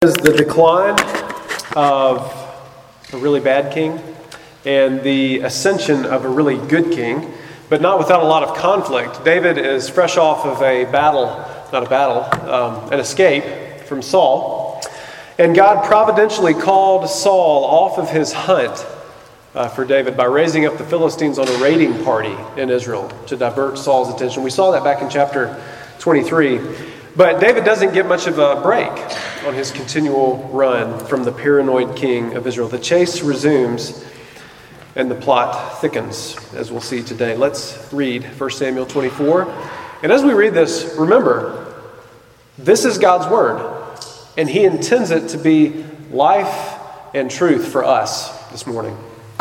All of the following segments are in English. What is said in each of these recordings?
Is the decline of a really bad king and the ascension of a really good king, but not without a lot of conflict. David is fresh off of an escape from Saul, and God providentially called Saul off of his hunt for David by raising up the Philistines on a raiding party in Israel to divert Saul's attention. We saw that back in chapter 23. But David doesn't get much of a break on his continual run from the paranoid king of Israel. The chase resumes and the plot thickens, as we'll see today. Let's read 1 Samuel 24. And as we read this, remember, this is God's word, and he intends it to be life and truth for us this morning.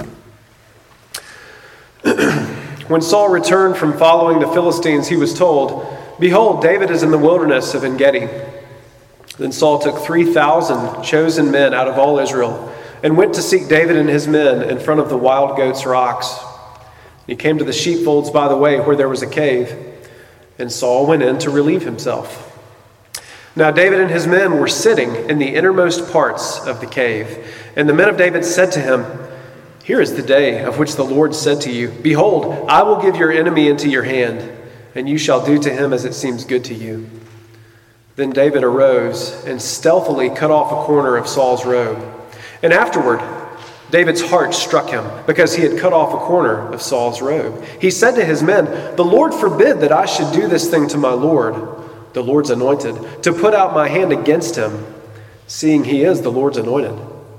When Saul returned from following the Philistines, he was told, "Behold, David is in the wilderness of En-Gedi." Then Saul took 3,000 chosen men out of all Israel and went to seek David and his men in front of the wild goats' rocks. He came to the sheepfolds by the way where there was a cave, and Saul went in to relieve himself. Now David and his men were sitting in the innermost parts of the cave, and the men of David said to him, "Here is the day of which the Lord said to you, Behold, I will give your enemy into your hand, and you shall do to him as it seems good to you." Then David arose and stealthily cut off a corner of Saul's robe. And afterward, David's heart struck him because he had cut off a corner of Saul's robe. He said to his men, "The Lord forbid that I should do this thing to my Lord, the Lord's anointed, to put out my hand against him, seeing he is the Lord's anointed."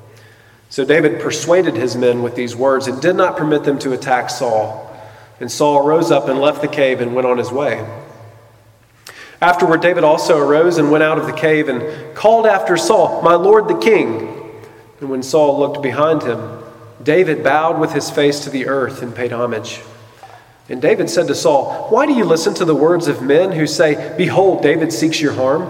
So David persuaded his men with these words and did not permit them to attack Saul. And Saul rose up and left the cave and went on his way. Afterward, David also arose and went out of the cave and called after Saul, "My lord the king." And when Saul looked behind him, David bowed with his face to the earth and paid homage. And David said to Saul, "Why do you listen to the words of men who say, 'Behold, David seeks your harm'?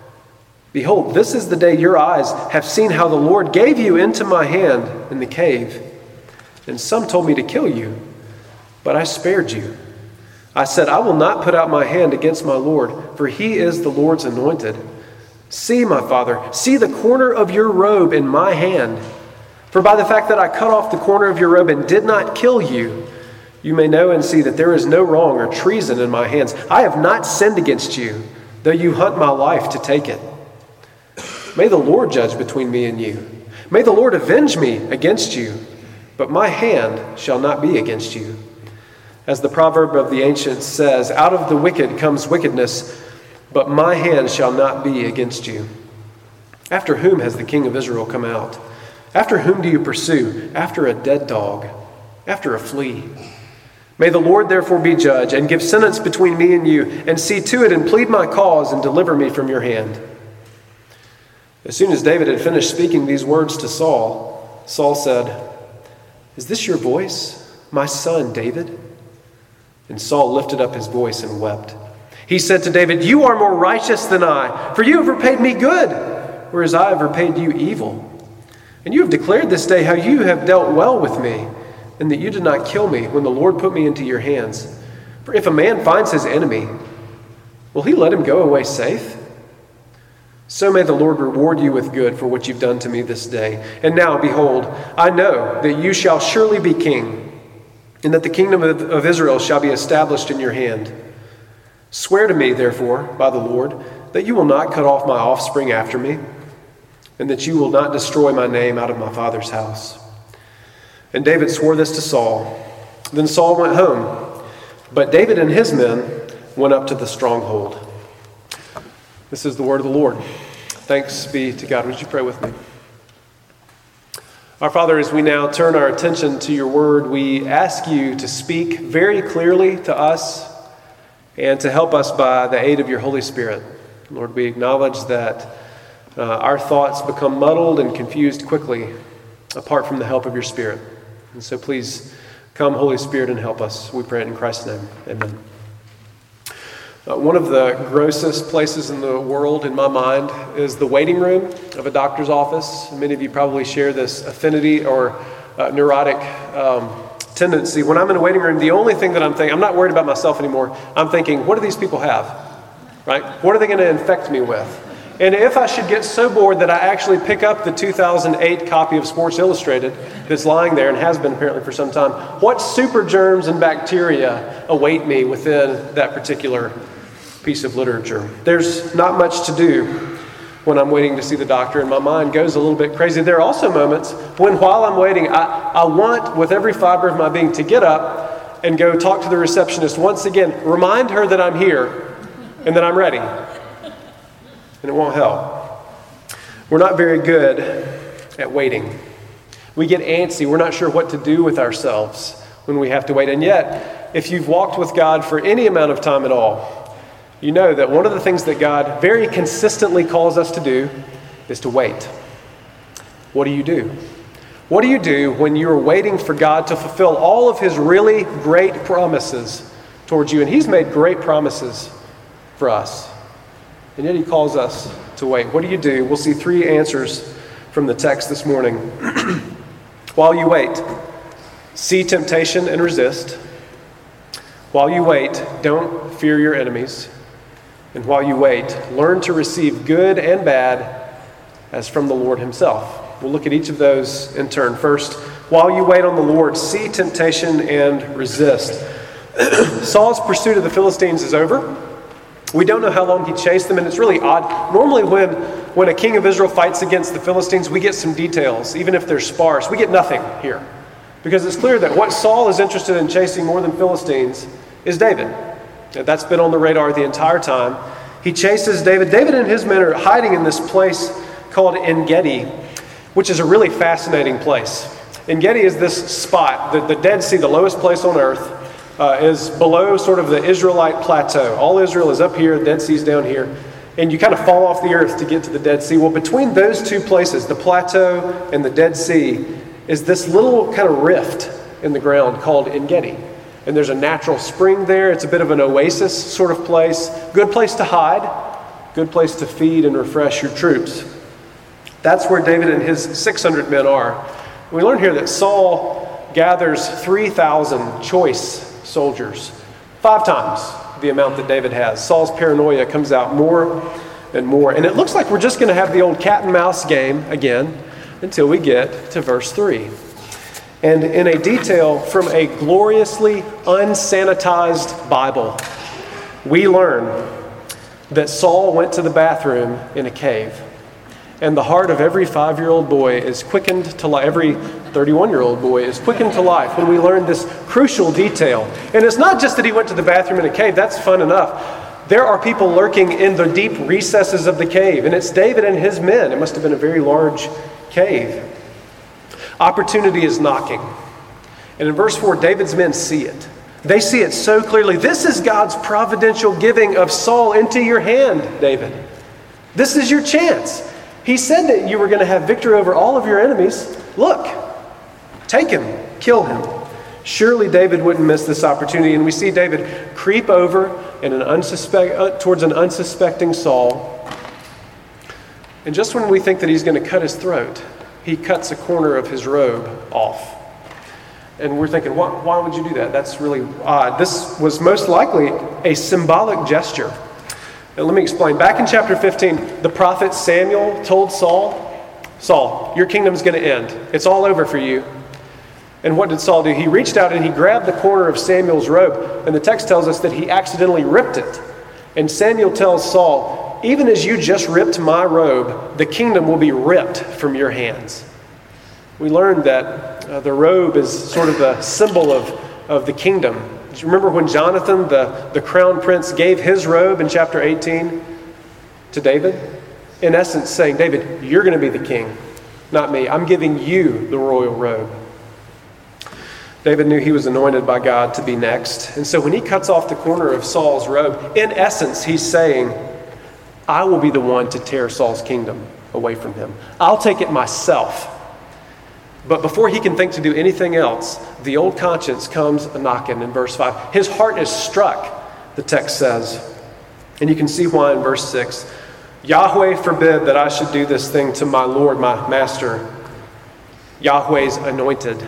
Behold, this is the day your eyes have seen how the Lord gave you into my hand in the cave. And some told me to kill you, but I spared you. I said, I will not put out my hand against my Lord, for he is the Lord's anointed. See, my father, see the corner of your robe in my hand. For by the fact that I cut off the corner of your robe and did not kill you, you may know and see that there is no wrong or treason in my hands. I have not sinned against you, though you hunt my life to take it. May the Lord judge between me and you. May the Lord avenge me against you, but my hand shall not be against you. As the proverb of the ancients says, out of the wicked comes wickedness, but my hand shall not be against you. After whom has the king of Israel come out? After whom do you pursue? After a dead dog, after a flea. May the Lord therefore be judge and give sentence between me and you, and see to it and plead my cause and deliver me from your hand." As soon as David had finished speaking these words to Saul, Saul said, "Is this your voice, my son David?" And Saul lifted up his voice and wept. He said to David, "You are more righteous than I, for you have repaid me good, whereas I have repaid you evil. And you have declared this day how you have dealt well with me, and that you did not kill me when the Lord put me into your hands. For if a man finds his enemy, will he let him go away safe? So may the Lord reward you with good for what you've done to me this day. And now, behold, I know that you shall surely be king, and that the kingdom of Israel shall be established in your hand. Swear to me, therefore, by the Lord, that you will not cut off my offspring after me, and that you will not destroy my name out of my father's house." And David swore this to Saul. Then Saul went home, but David and his men went up to the stronghold. This is the word of the Lord. Thanks be to God. Would you pray with me? Our Father, as we now turn our attention to your word, we ask you to speak very clearly to us and to help us by the aid of your Holy Spirit. Lord, we acknowledge that our thoughts become muddled and confused quickly apart from the help of your Spirit. And so please come, Holy Spirit, and help us. We pray it in Christ's name. Amen. One of the grossest places in the world, in my mind, is the waiting room of a doctor's office. Many of you probably share this affinity or neurotic tendency. When I'm in a waiting room, the only thing that I'm thinking, I'm not worried about myself anymore. I'm thinking, what do these people have? Right? What are they going to infect me with? And if I should get so bored that I actually pick up the 2008 copy of Sports Illustrated that's lying there and has been apparently for some time, what super germs and bacteria await me within that particular piece of literature? There's not much to do when I'm waiting to see the doctor, and my mind goes a little bit crazy. There are also moments when, while I'm waiting, I want with every fiber of my being to get up and go talk to the receptionist once again, remind her that I'm here and that I'm ready. And it won't help. We're not very good at waiting. We get antsy. We're not sure what to do with ourselves when we have to wait. And yet, if you've walked with God for any amount of time at all, you know that one of the things that God very consistently calls us to do is to wait. What do you do? What do you do when you're waiting for God to fulfill all of his really great promises towards you? And he's made great promises for us. And yet he calls us to wait. What do you do? We'll see three answers from the text this morning. While you wait, see temptation and resist. While you wait, don't fear your enemies. And while you wait, learn to receive good and bad as from the Lord himself. We'll look at each of those in turn. First, while you wait on the Lord, see temptation and resist. Saul's pursuit of the Philistines is over. We don't know how long he chased them, and it's really odd. Normally when a king of Israel fights against the Philistines, we get some details, even if they're sparse. We get nothing here. Because it's clear that what Saul is interested in chasing more than Philistines is David. That's been on the radar the entire time. He chases David. David and his men are hiding in this place called En-Gedi, which is a really fascinating place. En-Gedi is this spot, the Dead Sea, the lowest place on earth, is below sort of the Israelite plateau. All Israel is up here, the Dead Sea's down here, and you kind of fall off the earth to get to the Dead Sea. Well, between those two places, the plateau and the Dead Sea, is this little kind of rift in the ground called En-Gedi. And there's a natural spring there. It's a bit of an oasis sort of place. Good place to hide, good place to feed and refresh your troops. That's where David and his 600 men are. We learn here that Saul gathers 3,000 choice soldiers, 5 times the amount that David has. Saul's paranoia comes out more and more. And it looks like we're just going to have the old cat and mouse game again until we get to verse 3. And in a detail from a gloriously unsanitized Bible, we learn that Saul went to the bathroom in a cave. And the heart of every 5-year-old boy is quickened to life. Every 31-year-old boy is quickened to life when we learn this crucial detail. And it's not just that he went to the bathroom in a cave. That's fun enough. There are people lurking in the deep recesses of the cave. And it's David and his men. It must have been a very large cave. Opportunity is knocking. And in verse 4, David's men see it. They see it so clearly. This is God's providential giving of Saul into your hand, David. This is your chance. He said that you were going to have victory over all of your enemies. Look, take him, kill him. Surely David wouldn't miss this opportunity. And we see David creep over in towards an unsuspecting Saul. And just when we think that he's going to cut his throat, he cuts a corner of his robe off. And we're thinking, why would you do that? That's really odd. This was most likely a symbolic gesture. And let me explain. Back in chapter 15, the prophet Samuel told Saul, your kingdom's going to end. It's all over for you. And what did Saul do? He reached out and he grabbed the corner of Samuel's robe. And the text tells us that he accidentally ripped it. And Samuel tells Saul, even as you just ripped my robe, the kingdom will be ripped from your hands. We learned that the robe is sort of a symbol of the kingdom. Do you remember when Jonathan, the crown prince, gave his robe in chapter 18 to David? In essence saying, David, you're going to be the king, not me. I'm giving you the royal robe. David knew he was anointed by God to be next. And so when he cuts off the corner of Saul's robe, in essence, he's saying, I will be the one to tear Saul's kingdom away from him. I'll take it myself. But before he can think to do anything else, the old conscience comes a-knocking in verse 5. His heart is struck, the text says. And you can see why in verse 6. Yahweh forbid that I should do this thing to my Lord, my master, Yahweh's anointed,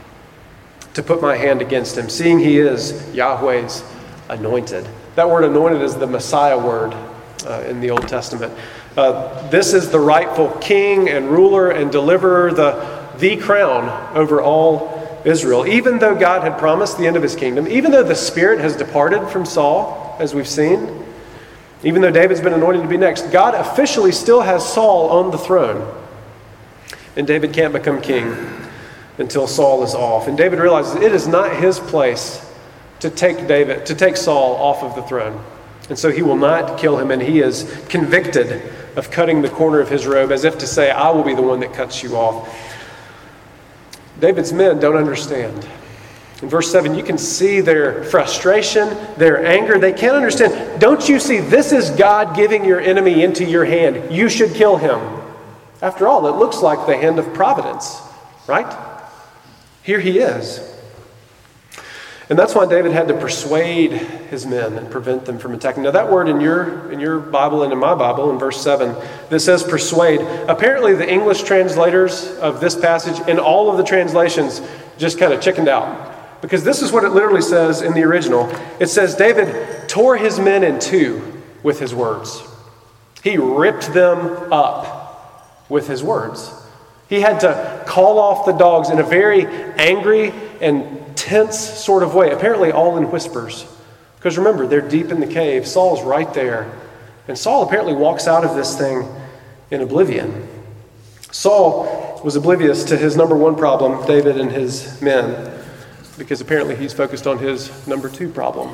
to put my hand against him, seeing he is Yahweh's anointed. That word anointed is the Messiah word in the Old Testament. This is the rightful king and ruler and deliverer, the crown over all Israel. Even though God had promised the end of his kingdom, even though the Spirit has departed from Saul, as we've seen, even though David's been anointed to be next, God officially still has Saul on the throne. And David can't become king until Saul is off. And David realizes it is not his place to take Saul off of the throne. And so he will not kill him, and he is convicted of cutting the corner of his robe, as if to say, I will be the one that cuts you off. David's men don't understand. In verse 7, you can see their frustration, their anger. They can't understand. Don't you see, this is God giving your enemy into your hand. You should kill him. After all, it looks like the hand of providence, right? Here he is. And that's why David had to persuade his men and prevent them from attacking. Now that word in your Bible and in my Bible, in verse 7, that says persuade, apparently the English translators of this passage and all of the translations just kind of chickened out. Because this is what it literally says in the original. It says David tore his men in two with his words. He ripped them up with his words. He had to call off the dogs in a very angry and tense sort of way, apparently all in whispers. Because remember, they're deep in the cave. Saul's right there. And Saul apparently walks out of this thing in oblivion. Saul was oblivious to his number one problem, David and his men, because apparently he's focused on his number two problem.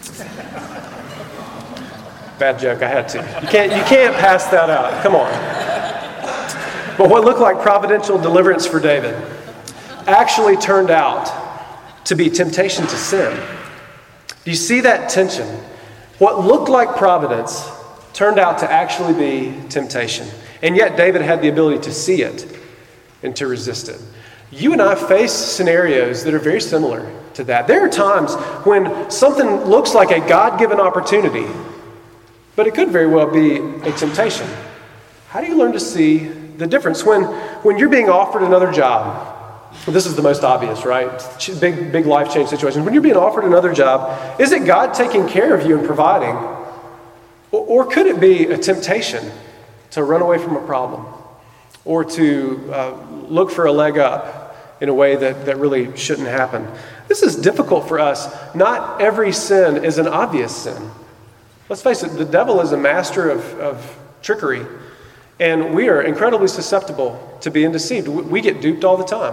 Bad joke, I had to. You can't pass that out. Come on. But what looked like providential deliverance for David actually turned out to be temptation to sin. Do you see that tension? What looked like providence turned out to actually be temptation. And yet David had the ability to see it and to resist it. You and I face scenarios that are very similar to that. There are times when something looks like a God-given opportunity, but it could very well be a temptation. How do you learn to see the difference? When you're being offered another job, this is the most obvious, right? Big life change situations. When you're being offered another job, is it God taking care of you and providing? Or could it be a temptation to run away from a problem or to look for a leg up in a way that really shouldn't happen? This is difficult for us. Not every sin is an obvious sin. Let's face it, the devil is a master of trickery, and we are incredibly susceptible to being deceived. We get duped all the time.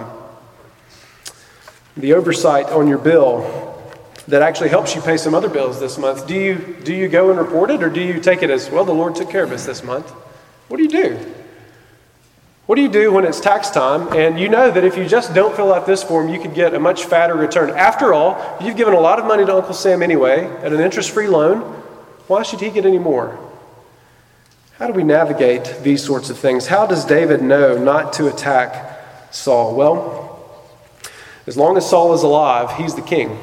The oversight on your bill that actually helps you pay some other bills this month, do you go and report it, or do you take it as, well, the Lord took care of us this month? What do you do? What do you do when it's tax time and you know that if you just don't fill out this form, you could get a much fatter return? After all, you've given a lot of money to Uncle Sam anyway at an interest-free loan. Why should he get any more? How do we navigate these sorts of things? How does David know not to attack Saul? Well, as long as Saul is alive, he's the king.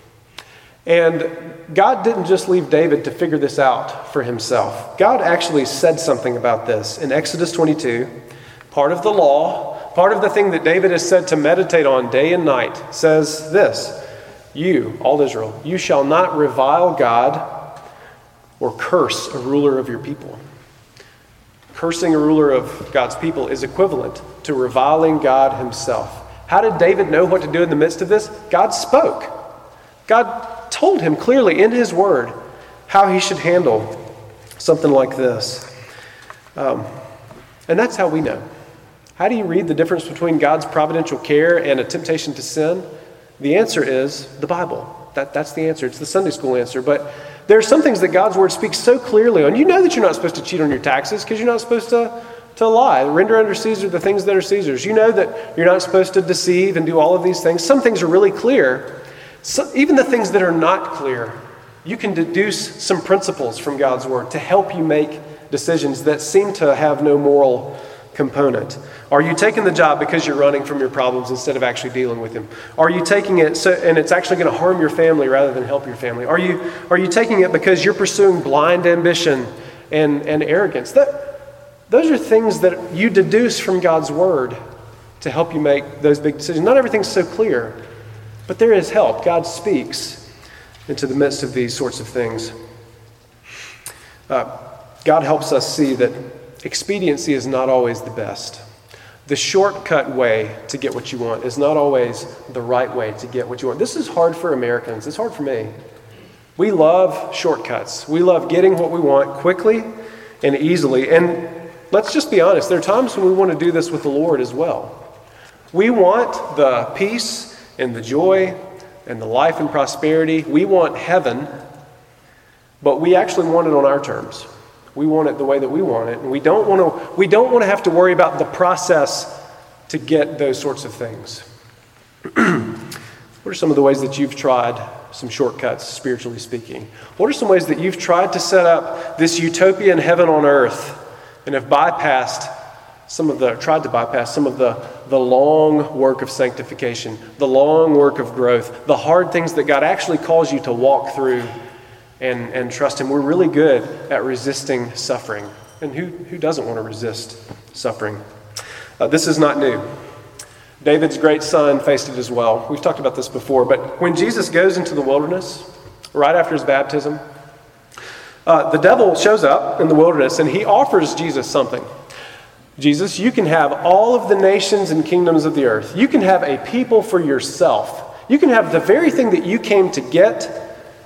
And God didn't just leave David to figure this out for himself. God actually said something about this in Exodus 22. Part of the law, part of the thing that David is said to meditate on day and night says this: you, all Israel, you shall not revile God or curse a ruler of your people. Cursing a ruler of God's people is equivalent to reviling God himself. How did David know what to do in the midst of this? God spoke. God told him clearly in his word how he should handle something like this. And that's how we know. How do you read the difference between God's providential care and a temptation to sin? The answer is the Bible. That's the answer. It's the Sunday school answer. But there are some things that God's word speaks so clearly on. You know that you're not supposed to cheat on your taxes because you're not supposed to lie. Render unto Caesar the things that are Caesar's. You know that you're not supposed to deceive and do all of these things. Some things are really clear. So even the things that are not clear, you can deduce some principles from God's word to help you make decisions that seem to have no moral component. Are you taking the job because you're running from your problems instead of actually dealing with them? Are you taking it and it's actually going to harm your family rather than help your family? Are you taking it because you're pursuing blind ambition and arrogance? Those are things that you deduce from God's word to help you make those big decisions. Not everything's so clear, but there is help. God speaks into the midst of these sorts of things. God helps us see that expediency is not always the best. The shortcut way to get what you want is not always the right way to get what you want. This is hard for Americans. It's hard for me. We love shortcuts. We love getting what we want quickly and easily. And let's just be honest, there are times when we want to do this with the Lord as well. We want the peace and the joy and the life and prosperity. We want heaven, but we actually want it on our terms. We want it the way that we want it, and we don't want to have to worry about the process to get those sorts of things. What are some of the ways that you've tried some shortcuts, spiritually speaking? What are some ways that you've tried to set up this utopian heaven on earth and have tried to bypass some of the long work of sanctification, the long work of growth, the hard things that God actually calls you to walk through and trust Him? We're really good at resisting suffering. And who doesn't want to resist suffering? This is not new. David's great son faced it as well. We've talked about this before, but when Jesus goes into the wilderness, right after his baptism, the devil shows up in the wilderness and he offers Jesus something. Jesus, you can have all of the nations and kingdoms of the earth. You can have a people for yourself. You can have the very thing that you came to get,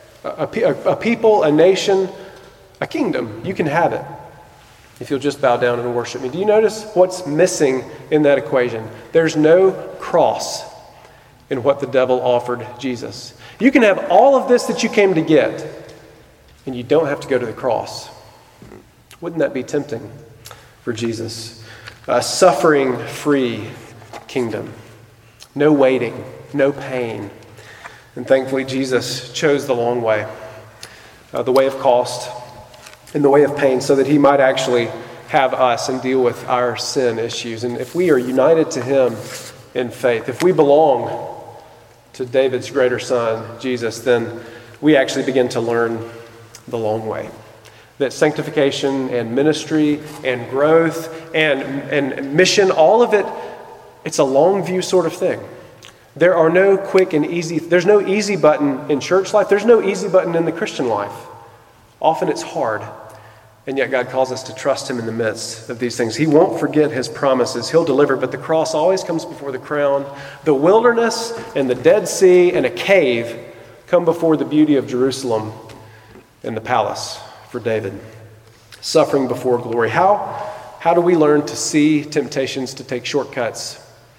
a people, a nation, a kingdom. You can have it if you'll just bow down and worship me. Do you notice what's missing in that equation? There's no cross in what the devil offered Jesus. You can have all of this that you came to get, and you don't have to go to the cross. Wouldn't that be tempting for Jesus? A suffering-free kingdom. No waiting, no pain. And thankfully, Jesus chose the long way, the way of cost and the way of pain, so that He might actually have us and deal with our sin issues. And if we are united to Him in faith, if we belong to David's greater son, Jesus, then we actually begin to learn the long way. That sanctification and ministry and growth and mission, all of it, it's a long view sort of thing. There are no quick and easy, there's no easy button in church life. There's no easy button in the Christian life. Often it's hard. And yet God calls us to trust Him in the midst of these things. He won't forget His promises. He'll deliver, but the cross always comes before the crown. The wilderness and the Dead Sea and a cave come before the beauty of Jerusalem and the palace for David. Suffering before glory. How do we learn to see temptations to take shortcuts?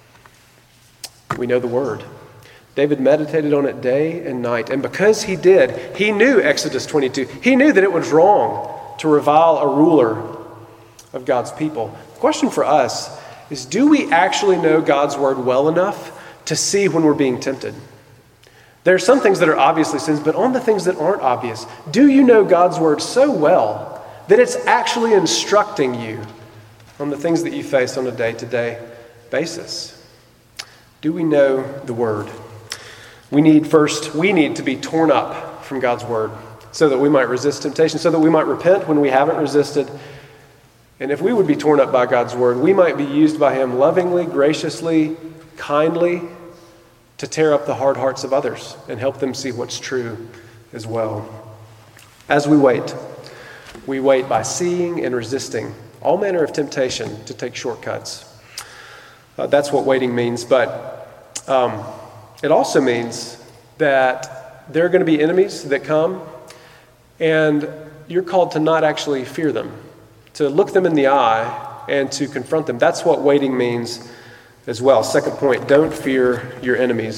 We know the Word. David meditated on it day and night. And because he did, he knew Exodus 22. He knew that it was wrong to revile a ruler of God's people. The question for us is, do we actually know God's Word well enough to see when we're being tempted? There are some things that are obviously sins, but on the things that aren't obvious, do you know God's Word so well that it's actually instructing you on the things that you face on a day-to-day basis? Do we know the Word? We need to be torn up from God's Word so that we might resist temptation, so that we might repent when we haven't resisted. And if we would be torn up by God's Word, we might be used by Him lovingly, graciously, kindly to tear up the hard hearts of others and help them see what's true as well. As we wait by seeing and resisting all manner of temptation to take shortcuts. That's what waiting means, but it also means that there are going to be enemies that come, and you're called to not actually fear them, to look them in the eye and to confront them. That's what waiting means as well. Second point, don't fear your enemies.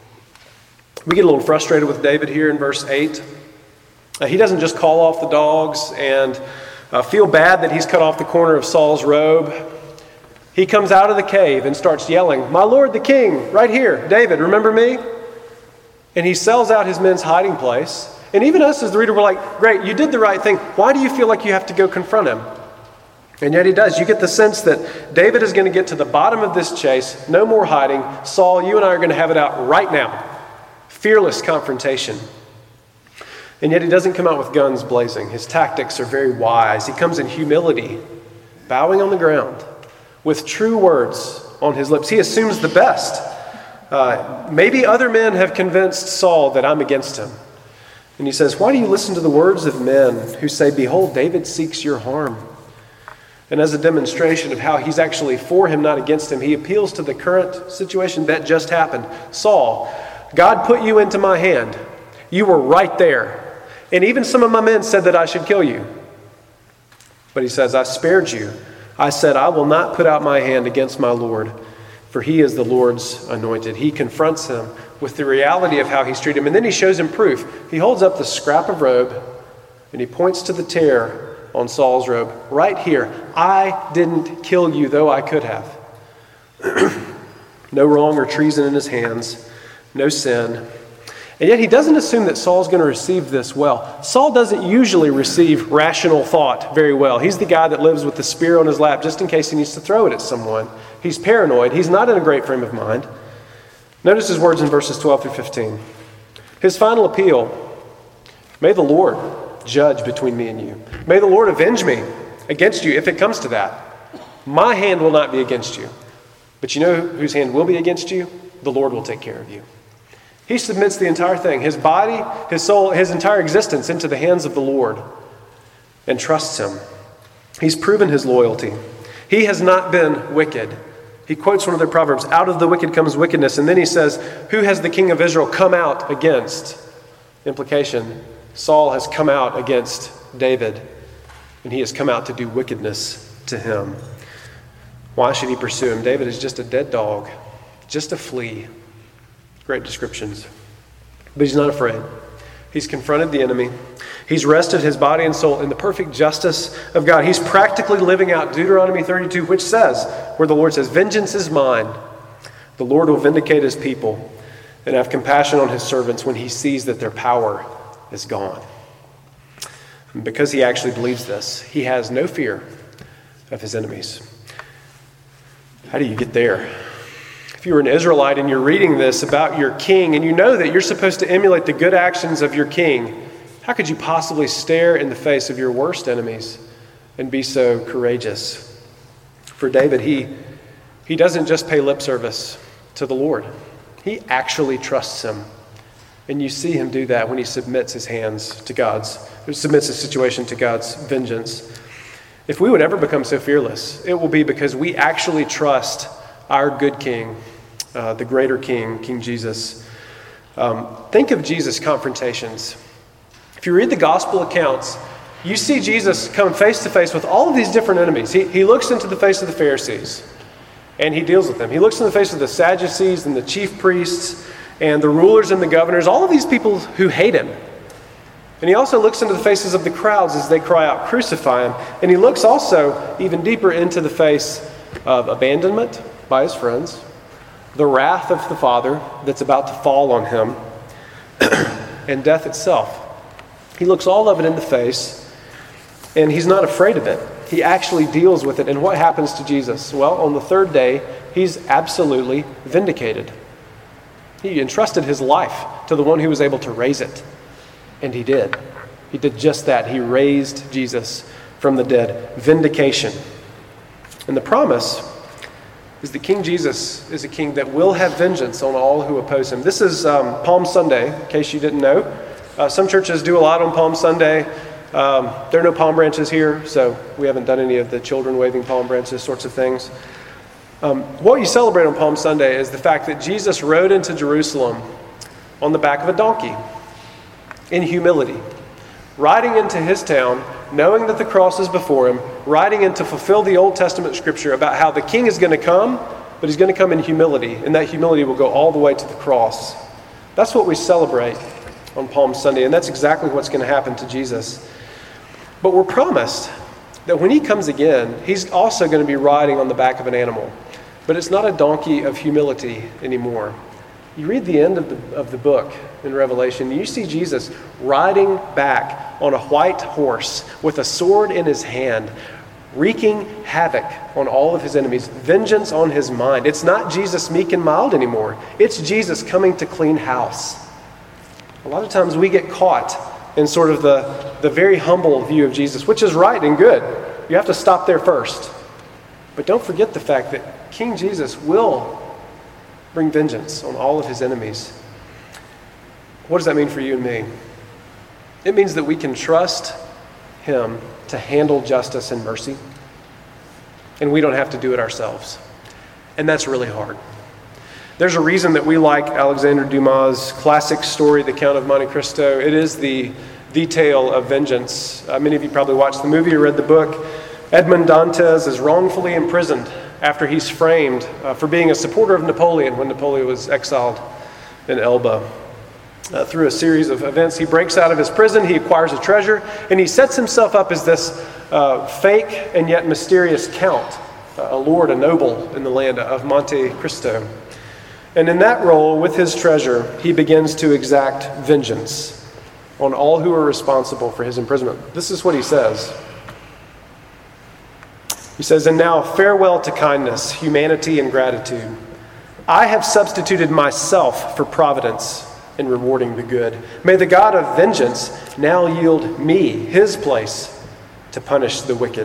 We get a little frustrated with David here in verse 8. He doesn't just call off the dogs and feel bad that he's cut off the corner of Saul's robe. He comes out of the cave and starts yelling, "My Lord the King, right here, David, remember me?" And he sells out his men's hiding place. And even us as the reader, we're like, great, you did the right thing. Why do you feel like you have to go confront him? And yet he does. You get the sense that David is going to get to the bottom of this chase. No more hiding. Saul, you and I are going to have it out right now. Fearless confrontation. And yet he doesn't come out with guns blazing. His tactics are very wise. He comes in humility, bowing on the ground, with true words on his lips. He assumes the best. Maybe other men have convinced Saul that I'm against him. And he says, "Why do you listen to the words of men who say, 'Behold, David seeks your harm'?" And as a demonstration of how he's actually for him, not against him, he appeals to the current situation that just happened. Saul, God put you into my hand. You were right there. And even some of my men said that I should kill you. But he says, I spared you. I said, I will not put out my hand against my Lord, for he is the Lord's anointed. He confronts him with the reality of how he's treated him. And then he shows him proof. He holds up the scrap of robe and he points to the tear on Saul's robe. Right here, I didn't kill you, though I could have. No wrong or treason in his hands, no sin. And yet he doesn't assume that Saul's going to receive this well. Saul doesn't usually receive rational thought very well. He's the guy that lives with the spear on his lap just in case he needs to throw it at someone. He's paranoid. He's not in a great frame of mind. Notice his words in verses 12 through 15. His final appeal, may the Lord judge between me and you. May the Lord avenge me against you if it comes to that. My hand will not be against you. But you know whose hand will be against you? The Lord will take care of you. He submits the entire thing, his body, his soul, his entire existence into the hands of the Lord and trusts him. He's proven his loyalty. He has not been wicked. He quotes one of their proverbs, out of the wicked comes wickedness. And then he says, who has the king of Israel come out against? Implication, Saul has come out against David, and he has come out to do wickedness to him. Why should he pursue him? David is just a dead dog, just a flea. Great descriptions. But he's not afraid. He's confronted the enemy. He's rested his body and soul in the perfect justice of God. He's practically living out Deuteronomy 32, which says, where the Lord says, vengeance is mine. The Lord will vindicate his people and have compassion on his servants when he sees that their power is gone. And because he actually believes this, he has no fear of his enemies. How do you get there? If you were an Israelite and you're reading this about your king and you know that you're supposed to emulate the good actions of your king, how could you possibly stare in the face of your worst enemies and be so courageous? For David, he doesn't just pay lip service to the Lord. He actually trusts him. And you see him do that when he submits his situation to God's vengeance. If we would ever become so fearless, it will be because we actually trust our good king, the greater king, King Jesus. Think of Jesus' confrontations. If you read the gospel accounts, you see Jesus come face to face with all of these different enemies. He looks into the face of the Pharisees and he deals with them. He looks in the face of the Sadducees and the chief priests and the rulers and the governors, all of these people who hate him. And he also looks into the faces of the crowds as they cry out, crucify him. And he looks also even deeper into the face of abandonment by his friends, the wrath of the Father that's about to fall on him, and death itself. He looks all of it in the face, and he's not afraid of it. He actually deals with it. And what happens to Jesus? Well, on the third day, he's absolutely vindicated. He entrusted his life to the one who was able to raise it. And he did. He did just that. He raised Jesus from the dead. Vindication. And the promise is that King Jesus is a king that will have vengeance on all who oppose him. This is Palm Sunday, in case you didn't know. Some churches do a lot on Palm Sunday. There are no palm branches here, so we haven't done any of the children waving palm branches sorts of things. What you celebrate on Palm Sunday is the fact that Jesus rode into Jerusalem on the back of a donkey in humility, riding into his town, knowing that the cross is before him, riding in to fulfill the Old Testament scripture about how the king is going to come, but he's going to come in humility, and that humility will go all the way to the cross. That's what we celebrate on Palm Sunday, and that's exactly what's going to happen to Jesus. But we're promised that when he comes again, he's also going to be riding on the back of an animal. But it's not a donkey of humility anymore. You read the end of the book in Revelation, and you see Jesus riding back on a white horse with a sword in his hand, wreaking havoc on all of his enemies, vengeance on his mind. It's not Jesus meek and mild anymore. It's Jesus coming to clean house. A lot of times we get caught in sort of the very humble view of Jesus, which is right and good. You have to stop there first. But don't forget the fact that King Jesus will bring vengeance on all of his enemies. What does that mean for you and me? It means that we can trust him to handle justice and mercy. and we don't have to do it ourselves. And that's really hard. There's a reason that we like Alexander Dumas' classic story, The Count of Monte Cristo. It is the tale of vengeance. Many of you probably watched the movie or read the book. Edmond Dantes is wrongfully imprisoned after he's framed for being a supporter of Napoleon when Napoleon was exiled in Elba. Through a series of events, he breaks out of his prison, he acquires a treasure, and he sets himself up as this fake and yet mysterious count, a lord, a noble in the land of Monte Cristo. And in that role, with his treasure, he begins to exact vengeance on all who are responsible for his imprisonment. This is what he says. He says, "And now farewell to kindness, humanity, and gratitude. I have substituted myself for providence in rewarding the good. May the God of vengeance now yield me his place to punish the wicked."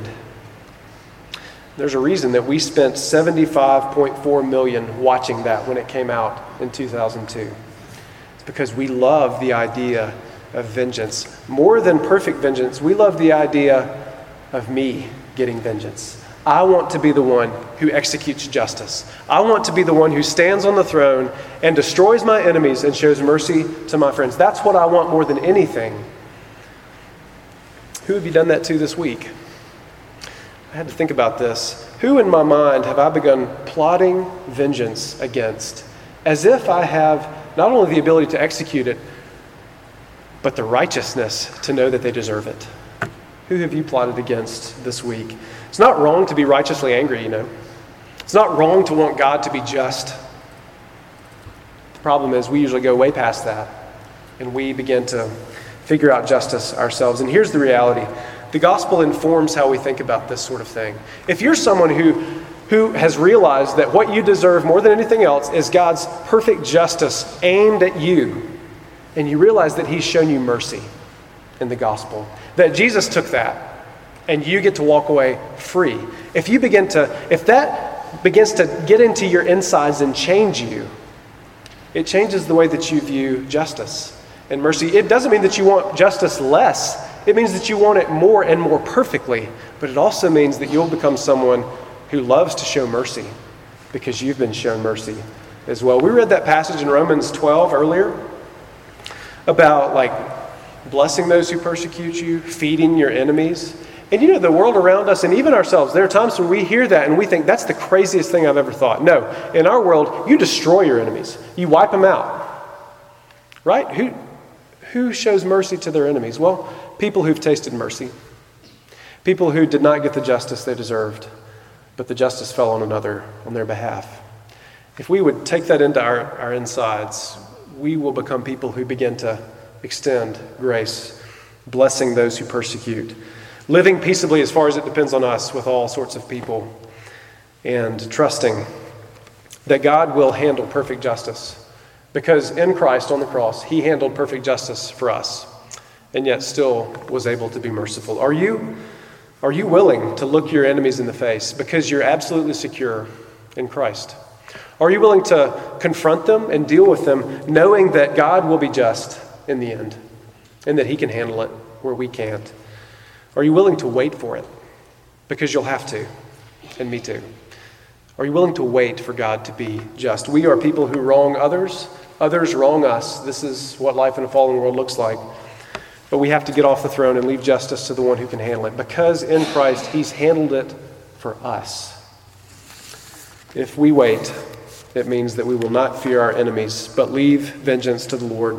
There's a reason that we spent $75.4 million watching that when it came out in 2002. It's because we love the idea of vengeance. More than perfect vengeance, we love the idea of me getting vengeance. I want to be the one who executes justice. I want to be the one who stands on the throne and destroys my enemies and shows mercy to my friends. That's what I want more than anything. Who have you done that to this week? I had to think about this. Who in my mind have I begun plotting vengeance against, as if I have not only the ability to execute it, but the righteousness to know that they deserve it? Who have you plotted against this week? It's not wrong to be righteously angry, you know. It's not wrong to want God to be just. The problem is we usually go way past that, and we begin to figure out justice ourselves. And here's the reality. The gospel informs how we think about this sort of thing. If you're someone who has realized that what you deserve more than anything else is God's perfect justice aimed at you, and you realize that he's shown you mercy in the gospel, that Jesus took that, and you get to walk away free. If that begins to get into your insides and change you, it changes the way that you view justice and mercy. It doesn't mean that you want justice less. It means that you want it more and more perfectly. But it also means that you'll become someone who loves to show mercy because you've been shown mercy as well. We read that passage in Romans 12 earlier about blessing those who persecute you, feeding your enemies. And you know, the world around us and even ourselves, there are times when we hear that and we think that's the craziest thing I've ever thought. No, in our world, you destroy your enemies. You wipe them out. Right? Who shows mercy to their enemies? Well, people who've tasted mercy. People who did not get the justice they deserved, but the justice fell on another on their behalf. If we would take that into our insides, we will become people who begin to extend grace, blessing those who persecute, living peaceably as far as it depends on us with all sorts of people, and trusting that God will handle perfect justice. Because in Christ on the cross, he handled perfect justice for us, and yet still was able to be merciful. Are you willing to look your enemies in the face because you're absolutely secure in Christ? Are you willing to confront them and deal with them, knowing that God will be just in the end, and that he can handle it where we can't? Are you willing to wait for it? Because you'll have to, and me too. Are you willing to wait for God to be just? We are people who wrong others. Others wrong us. This is what life in a fallen world looks like. But we have to get off the throne and leave justice to the one who can handle it. Because in Christ, he's handled it for us. If we wait, it means that we will not fear our enemies, but leave vengeance to the Lord.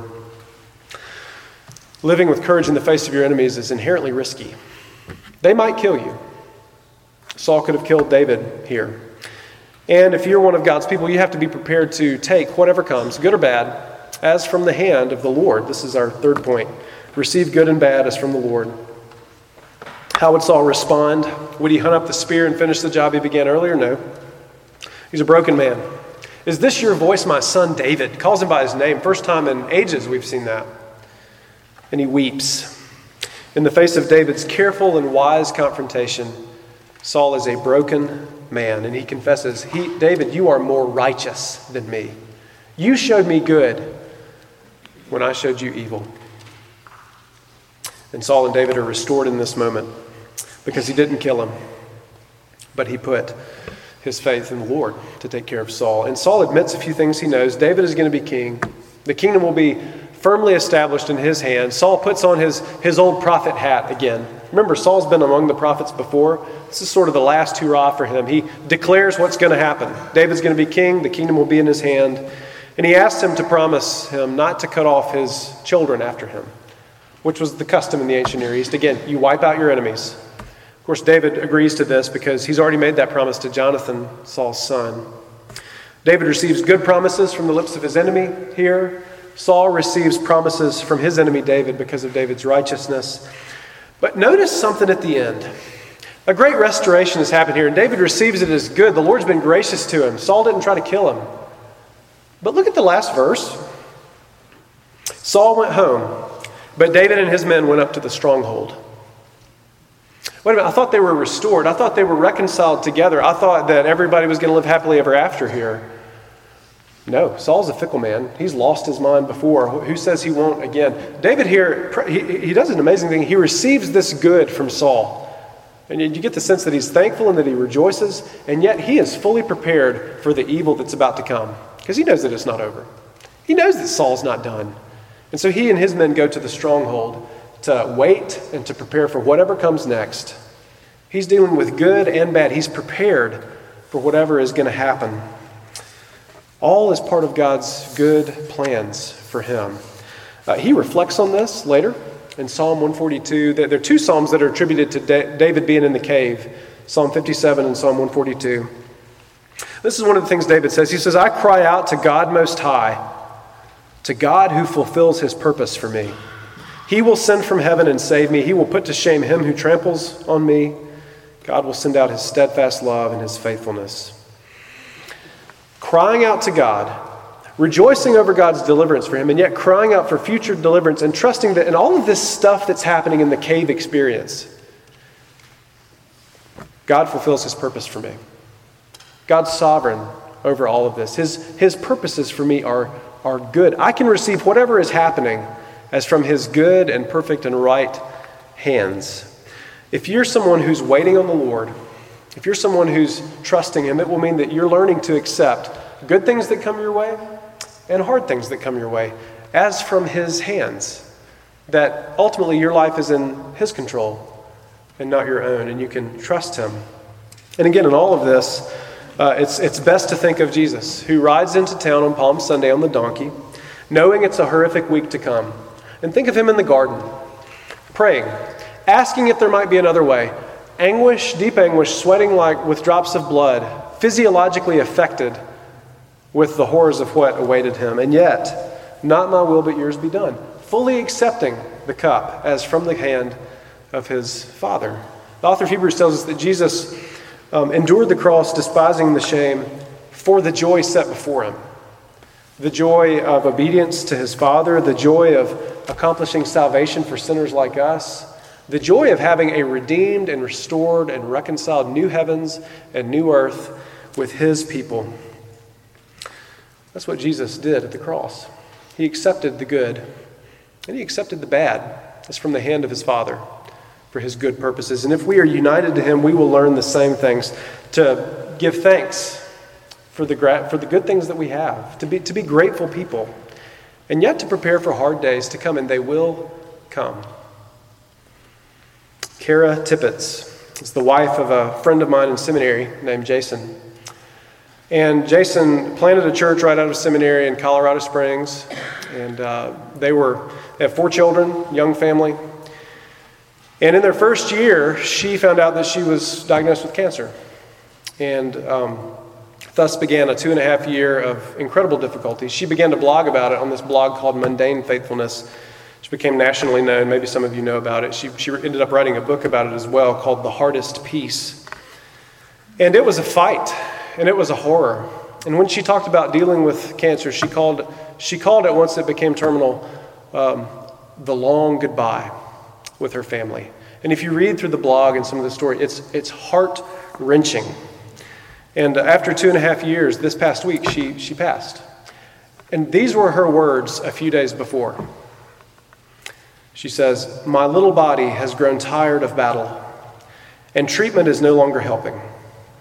Living with courage in the face of your enemies is inherently risky. They might kill you. Saul could have killed David here. And if you're one of God's people, you have to be prepared to take whatever comes, good or bad, as from the hand of the Lord. This is our third point. Receive good and bad as from the Lord. How would Saul respond? Would he hunt up the spear and finish the job he began earlier? No. He's a broken man. Is this your voice, my son David? Calls him by his name. First time in ages we've seen that. And he weeps. In the face of David's careful and wise confrontation, Saul is a broken man, and he confesses, David, you are more righteous than me. You showed me good when I showed you evil. And Saul and David are restored in this moment because he didn't kill him, But he put his faith in the Lord to take care of Saul. And Saul admits a few things he knows. David is going to be king. The kingdom will be firmly established in his hands. Saul puts on his old prophet hat again. Remember, Saul's been among the prophets before. This is sort of the last hurrah for him. He declares what's going to happen. David's going to be king. The kingdom will be in his hand. And he asks him to promise him not to cut off his children after him, which was the custom in the ancient Near East. Again, you wipe out your enemies. Of course, David agrees to this because he's already made that promise to Jonathan, Saul's son. David receives good promises from the lips of his enemy here. Saul receives promises from his enemy David because of David's righteousness. But notice something at the end. A great restoration has happened here, and David receives it as good. The Lord's been gracious to him. Saul didn't try to kill him. But look at the last verse. Saul went home, but David and his men went up to the stronghold. Wait a minute, I thought they were restored. I thought they were reconciled together. I thought that everybody was going to live happily ever after here. No, Saul's a fickle man. He's lost his mind before. Who says he won't again? David here, he does an amazing thing. He receives this good from Saul. And you get the sense that he's thankful and that he rejoices, and yet he is fully prepared for the evil that's about to come because he knows that it's not over. He knows that Saul's not done. And so he and his men go to the stronghold to wait and to prepare for whatever comes next. He's dealing with good and bad. He's prepared for whatever is going to happen. All is part of God's good plans for him. He reflects on this later in Psalm 142. There are two psalms that are attributed to David being in the cave, Psalm 57 and Psalm 142. This is one of the things David says. He says, I cry out to God Most High, to God who fulfills his purpose for me. He will send from heaven and save me. He will put to shame him who tramples on me. God will send out his steadfast love and his faithfulness. Crying out to God, rejoicing over God's deliverance for him, and yet crying out for future deliverance and trusting that in all of this stuff that's happening in the cave experience, God fulfills his purpose for me. God's sovereign over all of this. His purposes for me are good. I can receive whatever is happening as from his good and perfect and right hands. If you're someone who's waiting on the Lord, if you're someone who's trusting him, it will mean that you're learning to accept good things that come your way and hard things that come your way as from his hands. That ultimately your life is in his control and not your own, and you can trust him. And again, in all of this, it's best to think of Jesus, who rides into town on Palm Sunday on the donkey, knowing it's a horrific week to come. And think of him in the garden, praying, asking if there might be another way. Anguish, deep anguish, sweating like with drops of blood, physiologically affected with the horrors of what awaited him. And yet, not my will but yours be done. Fully accepting the cup as from the hand of his Father. The author of Hebrews tells us that Jesus endured the cross, despising the shame, for the joy set before him. The joy of obedience to his Father, the joy of accomplishing salvation for sinners like us, the joy of having a redeemed and restored and reconciled new heavens and new earth with his people. That's what Jesus did at the cross. He accepted the good and he accepted the bad as from the hand of his Father for his good purposes. And if we are united to him, we will learn the same things, to give thanks for the good things that we have, to be grateful people, and yet to prepare for hard days to come, and they will come. Kara Tippett is the wife of a friend of mine in seminary named Jason. And Jason planted a church right out of seminary in Colorado Springs. And they have 4 children, young family. And in their first year, she found out that she was diagnosed with cancer. And thus began a 2.5 year of incredible difficulty. She began to blog about it on this blog called Mundane Faithfulness. She became nationally known. Maybe some of you know about it. She ended up writing a book about it as well called The Hardest Peace. And it was a fight, and it was a horror. And when she talked about dealing with cancer, she called it, once it became terminal, the long goodbye with her family. And if you read through the blog and some of the story, it's heart-wrenching. And after 2.5 years, this past week, she passed. And these were her words a few days before. She says, "My little body has grown tired of battle, and treatment is no longer helping.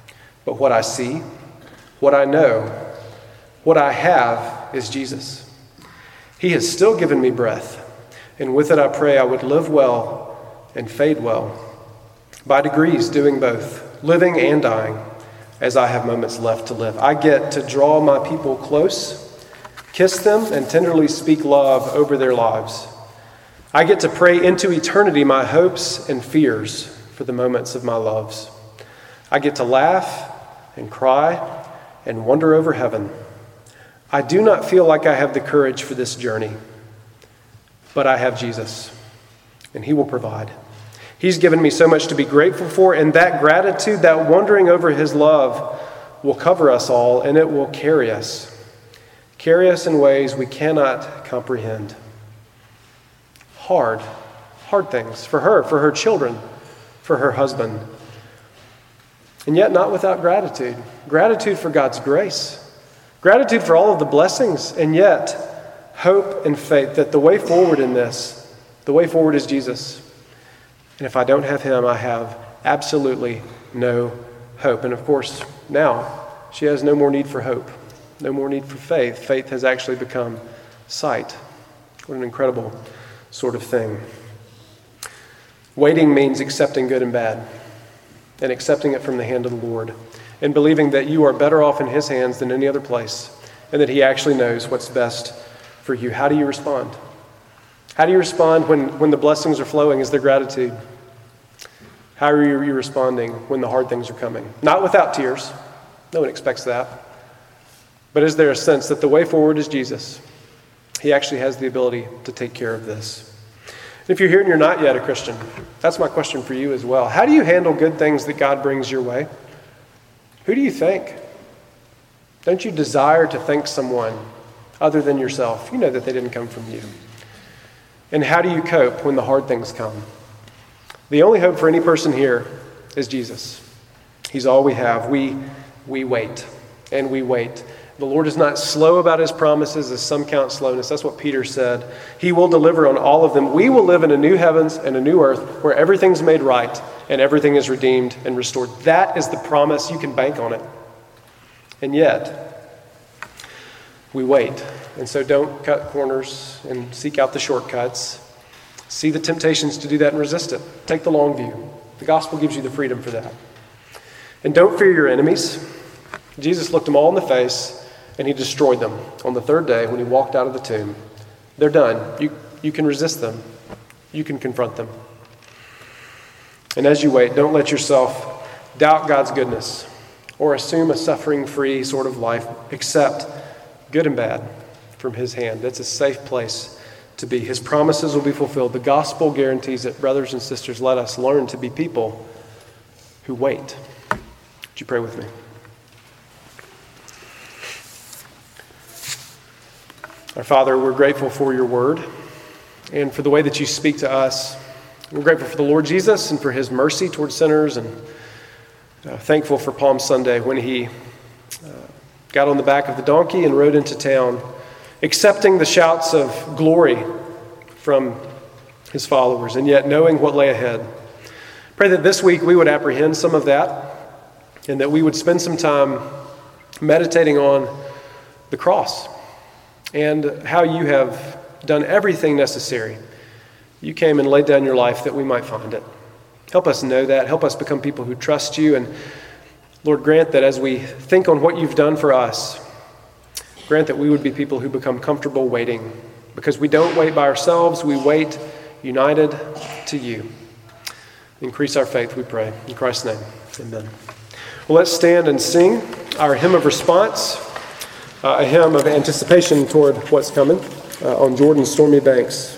But what I see, what I know, what I have is Jesus. He has still given me breath, and with it I pray I would live well and fade well, by degrees doing both, living and dying, as I have moments left to live. I get to draw my people close, kiss them, and tenderly speak love over their lives. I get to pray into eternity my hopes and fears for the moments of my loves. I get to laugh and cry and wonder over heaven. I do not feel like I have the courage for this journey, but I have Jesus, and he will provide. He's given me so much to be grateful for, and that gratitude, that wondering over his love, will cover us all, and it will carry us in ways we cannot comprehend. Hard things for her children, for her husband. And yet not without gratitude. Gratitude for God's grace. Gratitude for all of the blessings, and yet hope and faith that the way forward in this, the way forward is Jesus. And if I don't have him, I have absolutely no hope. And of course, now she has no more need for hope, no more need for faith. Faith has actually become sight. What an incredible sort of thing. Waiting means accepting good and bad, and accepting it from the hand of the Lord, and believing that you are better off in his hands than any other place, and that he actually knows what's best for you. How do you respond? How do you respond when the blessings are flowing? Is there gratitude? How are you responding when the hard things are coming? Not without tears. No one expects that. But is there a sense that the way forward is Jesus? He actually has the ability to take care of this. And if you're here and you're not yet a Christian, that's my question for you as well. How do you handle good things that God brings your way? Who do you thank? Don't you desire to thank someone other than yourself? You know that they didn't come from you. And how do you cope when the hard things come? The only hope for any person here is Jesus. He's all we have. We wait, and we wait. The Lord is not slow about his promises, as some count slowness. That's what Peter said. He will deliver on all of them. We will live in a new heavens and a new earth where everything's made right and everything is redeemed and restored. That is the promise. You can bank on it. And yet, we wait. And so don't cut corners and seek out the shortcuts. See the temptations to do that and resist it. Take the long view. The gospel gives you the freedom for that. And don't fear your enemies. Jesus looked them all in the face and he destroyed them on the third day when he walked out of the tomb. They're done. You can resist them. You can confront them. And as you wait, don't let yourself doubt God's goodness or assume a suffering-free sort of life. Accept good and bad from his hand. That's a safe place to be. His promises will be fulfilled. The gospel guarantees it. Brothers and sisters, let us learn to be people who wait. Would you pray with me? Our Father, we're grateful for your word and for the way that you speak to us. We're grateful for the Lord Jesus and for his mercy towards sinners, and thankful for Palm Sunday when he got on the back of the donkey and rode into town, accepting the shouts of glory from his followers, and yet knowing what lay ahead. Pray that this week we would apprehend some of that, and that we would spend some time meditating on the cross and how you have done everything necessary. You came and laid down your life that we might find it. Help us know that. Help us become people who trust you. And Lord, grant that as we think on what you've done for us, grant that we would be people who become comfortable waiting, because we don't wait by ourselves. We wait united to you. Increase our faith, we pray. In Christ's name, amen. Well, let's stand and sing our hymn of response, a hymn of anticipation toward what's coming on Jordan's stormy banks.